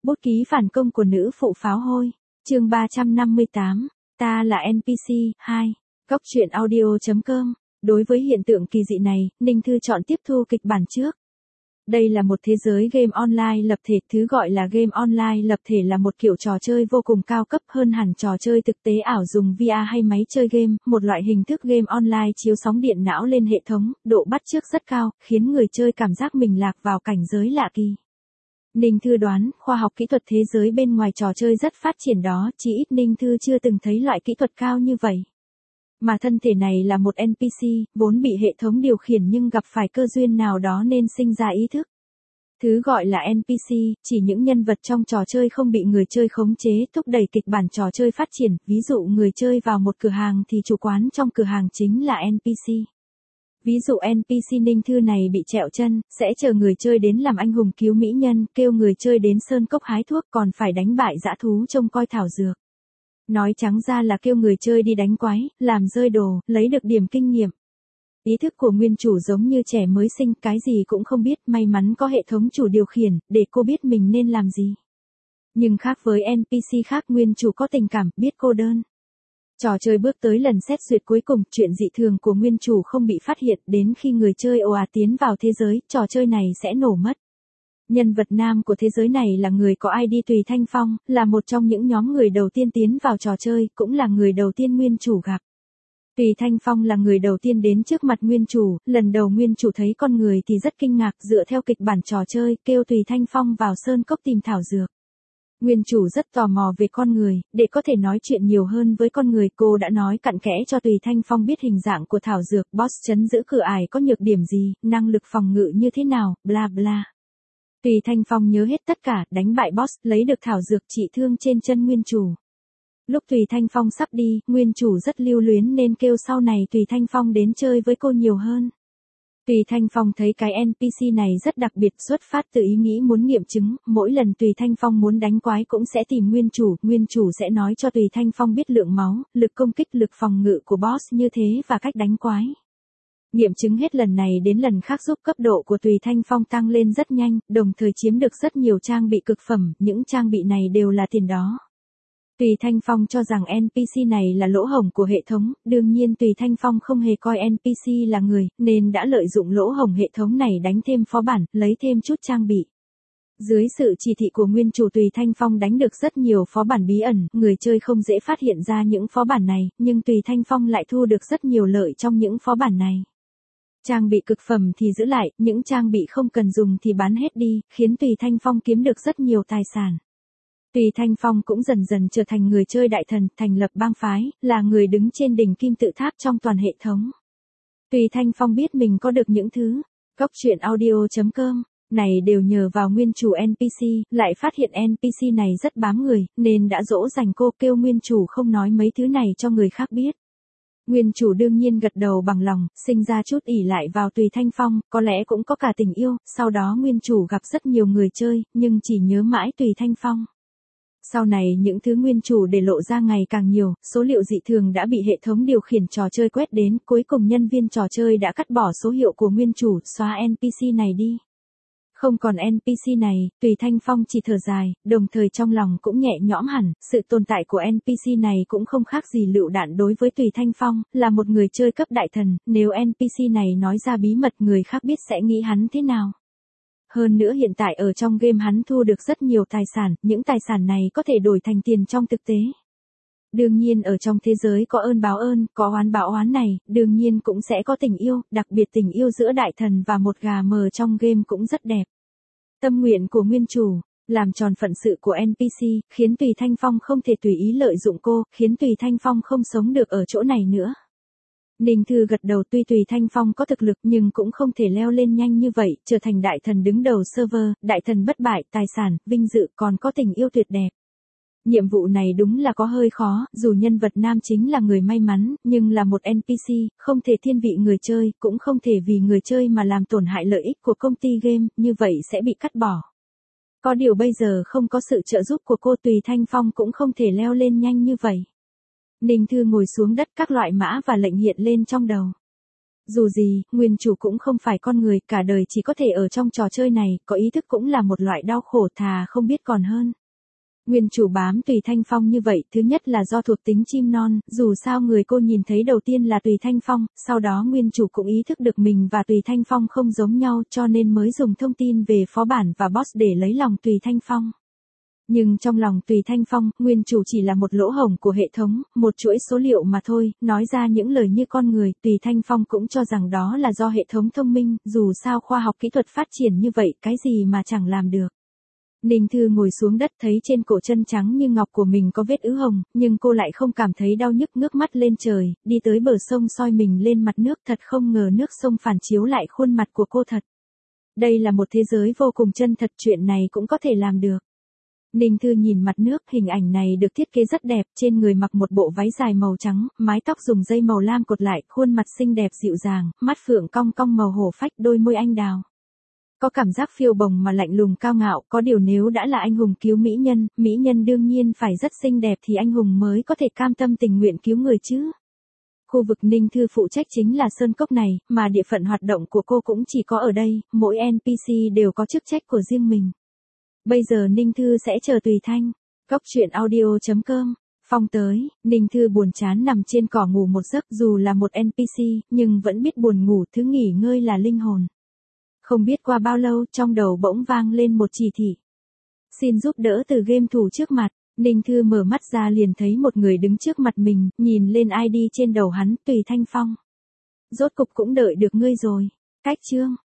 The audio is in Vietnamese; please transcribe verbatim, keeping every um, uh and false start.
Bút ký phản công của nữ phụ pháo hôi. Chương ba trăm năm mươi tám. Ta là en pê xê. hai. Góc truyện audio chấm com. Đối với hiện tượng kỳ dị này, Ninh Thư chọn tiếp thu kịch bản trước. Đây là một thế giới game online lập thể. Thứ gọi là game online lập thể là một kiểu trò chơi vô cùng cao cấp hơn hẳn trò chơi thực tế ảo dùng vê rờ hay máy chơi game, một loại hình thức game online chiếu sóng điện não lên hệ thống, độ bắt chước rất cao, khiến người chơi cảm giác mình lạc vào cảnh giới lạ kỳ. Ninh Thư đoán, khoa học kỹ thuật thế giới bên ngoài trò chơi rất phát triển đó, chỉ ít Ninh Thư chưa từng thấy loại kỹ thuật cao như vậy. Mà thân thể này là một en pê xê, vốn bị hệ thống điều khiển nhưng gặp phải cơ duyên nào đó nên sinh ra ý thức. Thứ gọi là en pê xê, chỉ những nhân vật trong trò chơi không bị người chơi khống chế, thúc đẩy kịch bản trò chơi phát triển, ví dụ người chơi vào một cửa hàng thì chủ quán trong cửa hàng chính là en pê xê. Ví dụ en pê xê Ninh Thư này bị trẹo chân, sẽ chờ người chơi đến làm anh hùng cứu mỹ nhân, kêu người chơi đến sơn cốc hái thuốc còn phải đánh bại dã thú trông coi thảo dược. Nói trắng ra là kêu người chơi đi đánh quái, làm rơi đồ, lấy được điểm kinh nghiệm. Ý thức của nguyên chủ giống như trẻ mới sinh, cái gì cũng không biết, may mắn có hệ thống chủ điều khiển, để cô biết mình nên làm gì. Nhưng khác với en pê xê khác, nguyên chủ có tình cảm, biết cô đơn. Trò chơi bước tới lần xét duyệt cuối cùng, chuyện dị thường của nguyên chủ không bị phát hiện, đến khi người chơi ồ ạt tiến vào thế giới, trò chơi này sẽ nổ mất. Nhân vật nam của thế giới này là người có i đê Tùy Thanh Phong, là một trong những nhóm người đầu tiên tiến vào trò chơi, cũng là người đầu tiên nguyên chủ gặp. Tùy Thanh Phong là người đầu tiên đến trước mặt nguyên chủ, lần đầu nguyên chủ thấy con người thì rất kinh ngạc, dựa theo kịch bản trò chơi, kêu Tùy Thanh Phong vào sơn cốc tìm thảo dược. Nguyên chủ rất tò mò về con người, để có thể nói chuyện nhiều hơn với con người, cô đã nói cặn kẽ cho Tùy Thanh Phong biết hình dạng của thảo dược, boss trấn giữ cửa ải có nhược điểm gì, năng lực phòng ngự như thế nào, bla bla. Tùy Thanh Phong nhớ hết tất cả, đánh bại boss, lấy được thảo dược trị thương trên chân nguyên chủ. Lúc Tùy Thanh Phong sắp đi, nguyên chủ rất lưu luyến nên kêu sau này Tùy Thanh Phong đến chơi với cô nhiều hơn. Tùy Thanh Phong thấy cái en pê xê này rất đặc biệt, xuất phát từ ý nghĩ muốn nghiệm chứng, mỗi lần Tùy Thanh Phong muốn đánh quái cũng sẽ tìm nguyên chủ, nguyên chủ sẽ nói cho Tùy Thanh Phong biết lượng máu, lực công kích, lực phòng ngự của boss như thế và cách đánh quái. Nghiệm chứng hết lần này đến lần khác giúp cấp độ của Tùy Thanh Phong tăng lên rất nhanh, đồng thời chiếm được rất nhiều trang bị cực phẩm, những trang bị này đều là tiền đó. Tùy Thanh Phong cho rằng en pê xê này là lỗ hổng của hệ thống, đương nhiên Tùy Thanh Phong không hề coi en pê xê là người, nên đã lợi dụng lỗ hổng hệ thống này đánh thêm phó bản, lấy thêm chút trang bị. Dưới sự chỉ thị của nguyên chủ, Tùy Thanh Phong đánh được rất nhiều phó bản bí ẩn, người chơi không dễ phát hiện ra những phó bản này, nhưng Tùy Thanh Phong lại thu được rất nhiều lợi trong những phó bản này. Trang bị cực phẩm thì giữ lại, những trang bị không cần dùng thì bán hết đi, khiến Tùy Thanh Phong kiếm được rất nhiều tài sản. Tùy Thanh Phong cũng dần dần trở thành người chơi đại thần, thành lập bang phái, là người đứng trên đỉnh kim tự tháp trong toàn hệ thống. Tùy Thanh Phong biết mình có được những thứ, góc truyện audio chấm com, này đều nhờ vào nguyên chủ en pê xê, lại phát hiện en pê xê này rất bám người, nên đã dỗ dành cô, kêu nguyên chủ không nói mấy thứ này cho người khác biết. Nguyên chủ đương nhiên gật đầu bằng lòng, sinh ra chút ỷ lại vào Tùy Thanh Phong, có lẽ cũng có cả tình yêu, sau đó nguyên chủ gặp rất nhiều người chơi, nhưng chỉ nhớ mãi Tùy Thanh Phong. Sau này những thứ nguyên chủ để lộ ra ngày càng nhiều, số liệu dị thường đã bị hệ thống điều khiển trò chơi quét đến, cuối cùng nhân viên trò chơi đã cắt bỏ số hiệu của nguyên chủ, xóa en pê xê này đi. Không còn en pê xê này, Tùy Thanh Phong chỉ thở dài, đồng thời trong lòng cũng nhẹ nhõm hẳn, sự tồn tại của en pê xê này cũng không khác gì lựu đạn đối với Tùy Thanh Phong, là một người chơi cấp đại thần, nếu en pê xê này nói ra bí mật người khác biết sẽ nghĩ hắn thế nào. Hơn nữa hiện tại ở trong game hắn thu được rất nhiều tài sản, những tài sản này có thể đổi thành tiền trong thực tế. Đương nhiên ở trong thế giới có ơn báo ơn, có oán báo oán này, đương nhiên cũng sẽ có tình yêu, đặc biệt tình yêu giữa đại thần và một gà mờ trong game cũng rất đẹp. Tâm nguyện của nguyên chủ, làm tròn phận sự của en pê xê, khiến Tùy Thanh Phong không thể tùy ý lợi dụng cô, khiến Tùy Thanh Phong không sống được ở chỗ này nữa. Ninh Thư gật đầu, tuy Tùy Thanh Phong có thực lực nhưng cũng không thể leo lên nhanh như vậy, trở thành đại thần đứng đầu server, đại thần bất bại, tài sản, vinh dự còn có tình yêu tuyệt đẹp. Nhiệm vụ này đúng là có hơi khó, dù nhân vật nam chính là người may mắn, nhưng là một en pê xê, không thể thiên vị người chơi, cũng không thể vì người chơi mà làm tổn hại lợi ích của công ty game, như vậy sẽ bị cắt bỏ. Có điều bây giờ không có sự trợ giúp của cô, Tùy Thanh Phong cũng không thể leo lên nhanh như vậy. Ninh Thư ngồi xuống đất, các loại mã và lệnh hiện lên trong đầu. Dù gì, nguyên chủ cũng không phải con người, cả đời chỉ có thể ở trong trò chơi này, có ý thức cũng là một loại đau khổ, thà không biết còn hơn. Nguyên chủ bám Tùy Thanh Phong như vậy, thứ nhất là do thuộc tính chim non, dù sao người cô nhìn thấy đầu tiên là Tùy Thanh Phong, sau đó nguyên chủ cũng ý thức được mình và Tùy Thanh Phong không giống nhau cho nên mới dùng thông tin về phó bản và boss để lấy lòng Tùy Thanh Phong. Nhưng trong lòng Tùy Thanh Phong, nguyên chủ chỉ là một lỗ hổng của hệ thống, một chuỗi số liệu mà thôi, nói ra những lời như con người, Tùy Thanh Phong cũng cho rằng đó là do hệ thống thông minh, dù sao khoa học kỹ thuật phát triển như vậy, cái gì mà chẳng làm được. Ninh Thư ngồi xuống đất thấy trên cổ chân trắng như ngọc của mình có vết ứ hồng, nhưng cô lại không cảm thấy đau nhức, ngước mắt lên trời, đi tới bờ sông soi mình lên mặt nước, thật không ngờ nước sông phản chiếu lại khuôn mặt của cô thật. Đây là một thế giới vô cùng chân thật, chuyện này cũng có thể làm được. Ninh Thư nhìn mặt nước, hình ảnh này được thiết kế rất đẹp, trên người mặc một bộ váy dài màu trắng, mái tóc dùng dây màu lam cột lại, khuôn mặt xinh đẹp dịu dàng, mắt phượng cong cong màu hổ phách, đôi môi anh đào. Có cảm giác phiêu bồng mà lạnh lùng cao ngạo, có điều nếu đã là anh hùng cứu mỹ nhân, mỹ nhân đương nhiên phải rất xinh đẹp thì anh hùng mới có thể cam tâm tình nguyện cứu người chứ. Khu vực Ninh Thư phụ trách chính là Sơn Cốc này, mà địa phận hoạt động của cô cũng chỉ có ở đây, mỗi en pê xê đều có chức trách của riêng mình. Bây giờ Ninh Thư sẽ chờ Tùy Thanh. Góc truyện audio chấm com. Phong tới, Ninh Thư buồn chán nằm trên cỏ ngủ một giấc, dù là một en pê xê, nhưng vẫn biết buồn ngủ, thứ nghỉ ngơi là linh hồn. Không biết qua bao lâu, trong đầu bỗng vang lên một chỉ thị. Xin giúp đỡ từ game thủ trước mặt. Ninh Thư mở mắt ra liền thấy một người đứng trước mặt mình, nhìn lên i đê trên đầu hắn, Tùy Thanh Phong. Rốt cục cũng đợi được ngươi rồi. Cách chương.